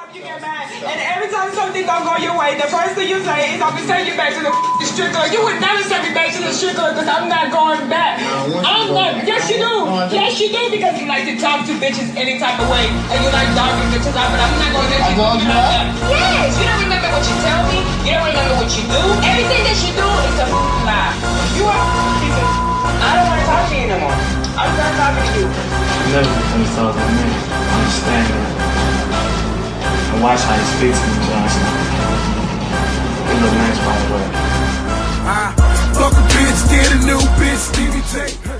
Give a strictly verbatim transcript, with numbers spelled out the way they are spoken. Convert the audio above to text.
time you get mad, and every time something don't go your way, the first thing you say is, I'm gonna send you back to the strip club. You would never send me back to the strip club because I'm not going back. I'm not. Yes, you do. Yes, you do because you like to talk to bitches any type of way, and you like dogging bitches out. But I'm not going to let you do that. Yes, you don't remember what you tell me. You don't remember what you do. Everything that you do is a lie. You are. I don't want to talk to you no more. I'm done talking to you. Never become talk to me. Understand that. And watch how you speak to me, Johnson. You look nice, by the way. I fuck a bitch, get a new bitch, Stevie J.